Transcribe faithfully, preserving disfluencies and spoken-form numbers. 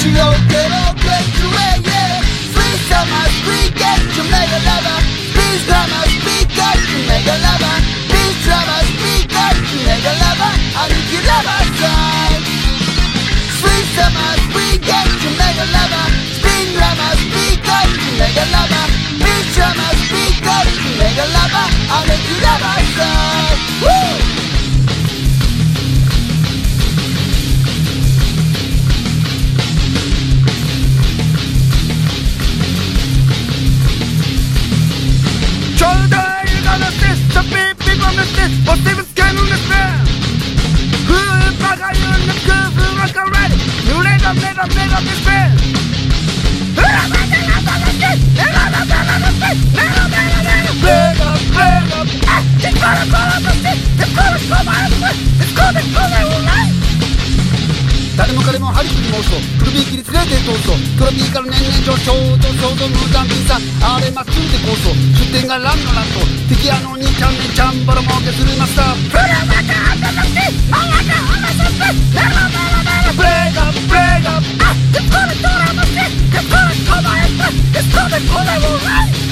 Chill, get up, get to it, yeah. Free summer, free get to mega lover. Peace drama, speak up to mega lover. Peace drama, speak up to mega lover. I need you lover side. Free summer, free get to mega lover. Spin drama, speak up to mega lover. Peace drama, speak up to mega lover. I need you lover side. Woo! Och Steven Scan on the stand. Hur baggar ju en kurv, hur man kan ready. Nu lägger lägger lägger till spel. Hur är man kan landa med skit. Lägger lägger lägger skit. Lägger lägger lägger lägger lägger. Äh, det kommer komma på skit. Det kommer komma en skit. Det kommer komma online. 誰も彼もハリウッドも嘘黒ビーキに連れて通すと黒ビーから年々上昇と想像無残品さあれまっすぐで構想出店がランのランと敵あの兄ちゃんねちゃんバラ儲けするマスタープレマカートのステマワカオマソステネロネロネロブレイクアップブレイクアップあっでこれドラマステでこれコマエステでこれコレオライ